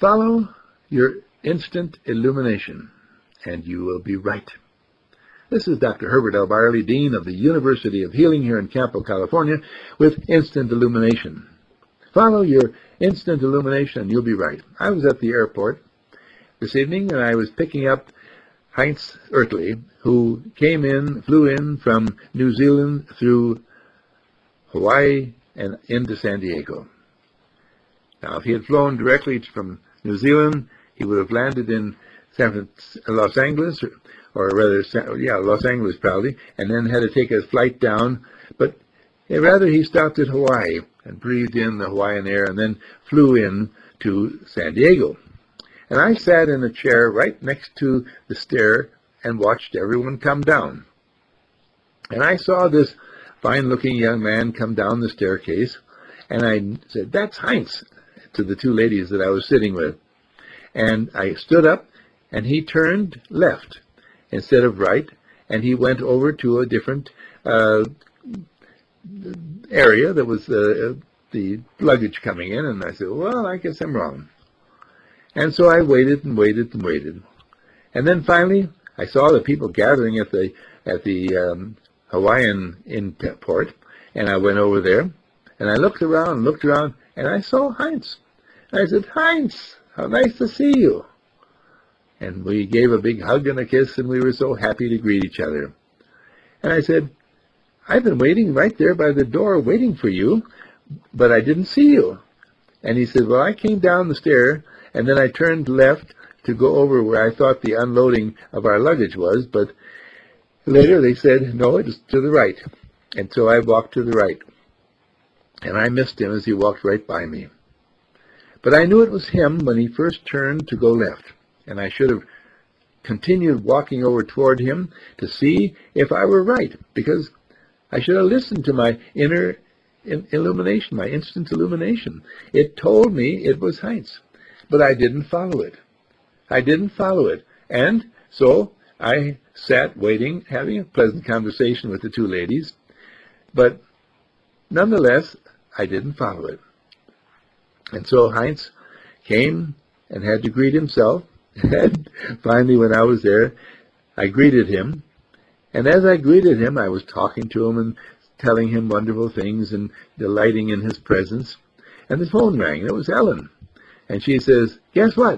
Follow your instant illumination, and you will be right. This is Dr. Herbert L. Byerly, Dean of the University of Healing here in Campo, California, with Instant Illumination. Follow your instant illumination, and you'll be right. I was at the airport this evening, and I was picking up Heinz Ertley, who flew in from New Zealand through Hawaii and into San Diego. Now, if he had flown directly from New Zealand, he would have landed in Los Angeles, or rather, Los Angeles probably, and then had to take a flight down. But rather, he stopped at Hawaii and breathed in the Hawaiian air and then flew in to San Diego. And I sat in a chair right next to the stair and watched everyone come down. And I saw this fine-looking young man come down the staircase, and I said, "That's Heinz," to the two ladies that I was sitting with. And I stood up, and he turned left instead of right, and he went over to a different area that was the luggage coming in, and I said, "Well, I guess I'm wrong." And so I waited and waited and waited. And then finally, I saw the people gathering at the Hawaiian port, and I went over there, and I looked around, and I saw Heinz. And I said, "Heinz, how nice to see you." And we gave a big hug and a kiss, and we were so happy to greet each other. And I said, "I've been waiting right there by the door, waiting for you, but I didn't see you." And he said, "Well, I came down the stair, and then I turned left to go over where I thought the unloading of our luggage was, but later they said, no, it's to the right." And so I walked to the right. And I missed him as he walked right by me. But I knew it was him when he first turned to go left, and I should have continued walking over toward him to see if I were right, because I should have listened to my inner illumination, my instant illumination. It told me it was Heinz, but I didn't follow it. And so I sat waiting, having a pleasant conversation with the two ladies, but nonetheless, I didn't follow it. And so Heinz came and had to greet himself, and finally when I was there, I greeted him, and as I greeted him, I was talking to him and telling him wonderful things and delighting in his presence, and the phone rang, and it was Ellen, and she says, "Guess what?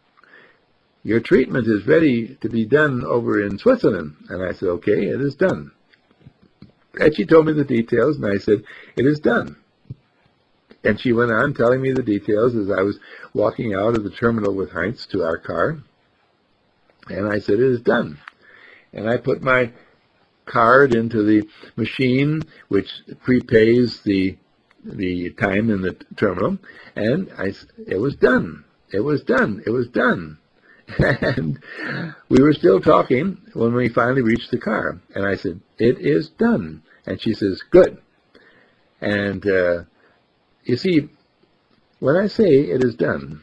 Your treatment is ready to be done over in Switzerland." And I said, "Okay, it is done." And she told me the details, and I said, "It is done." And she went on telling me the details as I was walking out of the terminal with Heinz to our car. And I said, "It is done." And I put my card into the machine, which prepays the time in the terminal, and it was done. It was done. It was done. And we were still talking when we finally reached the car. And I said, "It is done." And she says, "Good." And you see, when I say it is done,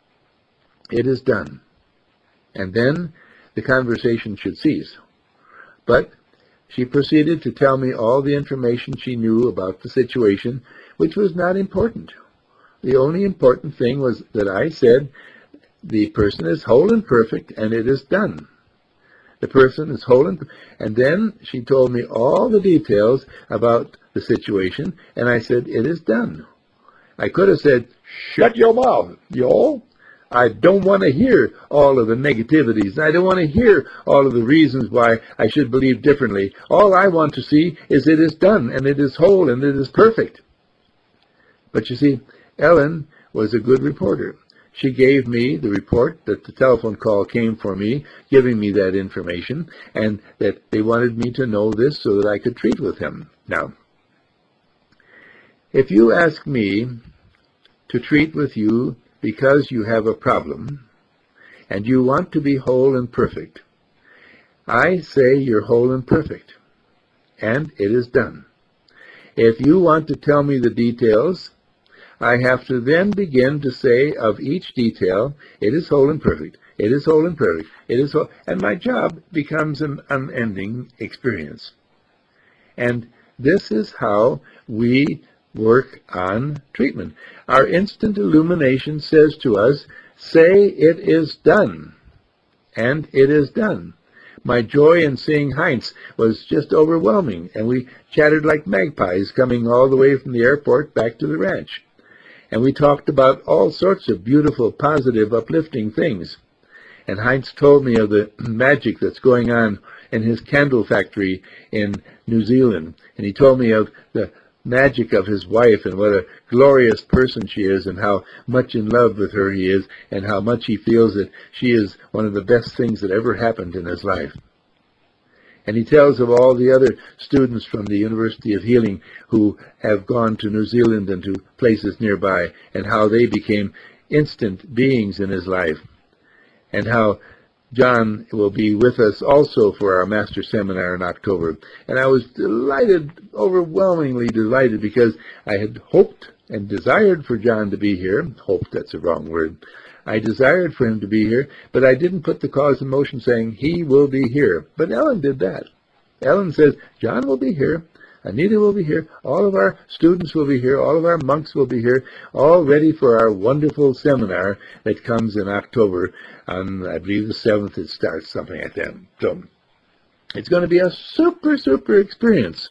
it is done. And then the conversation should cease. But she proceeded to tell me all the information she knew about the situation, which was not important. The only important thing was that I said, the person is whole and perfect, and it is done. The person is whole and then she told me all the details about the situation, and I said, "It is done." I could have said, "Shut your mouth, y'all. I don't want to hear all of the negativities. I don't want to hear all of the reasons why I should believe differently. All I want to see is it is done, and it is whole, and it is perfect." But you see, Ellen was a good reporter. She gave me the report that the telephone call came for me, giving me that information, and that they wanted me to know this so that I could treat with him. Now, if you ask me to treat with you because you have a problem, and you want to be whole and perfect, I say you're whole and perfect, and it is done. If you want to tell me the details, I have to then begin to say of each detail, it is whole and perfect, it is whole and perfect, it is whole, and my job becomes an unending experience. And this is how we work on treatment. Our instant illumination says to us, say it is done. And it is done. My joy in seeing Heinz was just overwhelming, and we chattered like magpies coming all the way from the airport back to the ranch. And we talked about all sorts of beautiful, positive, uplifting things. And Heinz told me of the magic that's going on in his candle factory in New Zealand. And he told me of the magic of his wife and what a glorious person she is and how much in love with her he is and how much he feels that she is one of the best things that ever happened in his life. And he tells of all the other students from the University of Healing who have gone to New Zealand and to places nearby and how they became instant beings in his life, and how John will be with us also for our Master Seminar in October. And I was delighted, overwhelmingly delighted, because I had hoped and desired for John to be here. Hoped, that's a wrong word. I desired for him to be here, but I didn't put the cause in motion saying he will be here. But Ellen did that. Ellen says, John will be here. Anita will be here. All of our students will be here. All of our monks will be here, all ready for our wonderful seminar that comes in October. On, I believe, the 7th it starts, something like that. So it's going to be a super, super experience.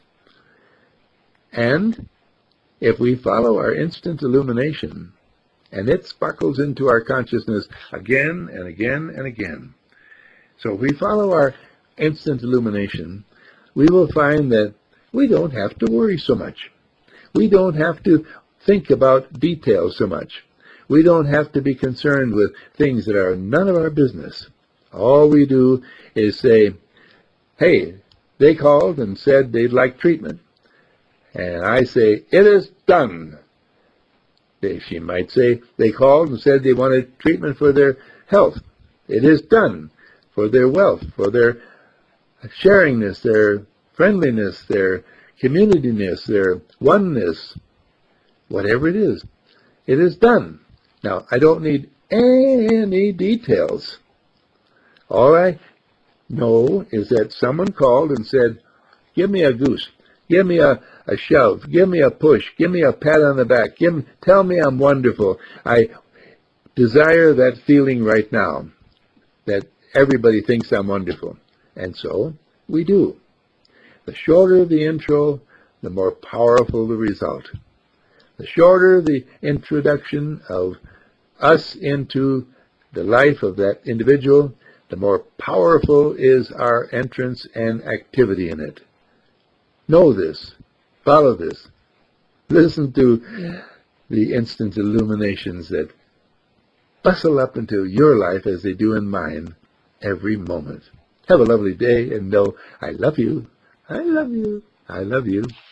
And if we follow our instant illumination, and it sparkles into our consciousness again and again and again. So if we follow our instant illumination, we will find that we don't have to worry so much. We don't have to think about details so much. We don't have to be concerned with things that are none of our business. All we do is say, hey, they called and said they'd like treatment. And I say, it is done. She might say they called and said they wanted treatment for their health. It is done. For their wealth, for their sharingness, their friendliness, their communityness, their oneness, whatever it is done. Now, I don't need any details. All I know is that someone called and said, give me a goose, give me a shove, give me a push, give me a pat on the back, tell me I'm wonderful. I desire that feeling right now, that everybody thinks I'm wonderful. And so we do. The shorter the intro, the more powerful the result. The shorter the introduction of us into the life of that individual, the more powerful is our entrance and activity in it. Know this. Follow this. Listen to the instant illuminations that bustle up into your life as they do in mine every moment. Have a lovely day, and know I love you. I love you. I love you.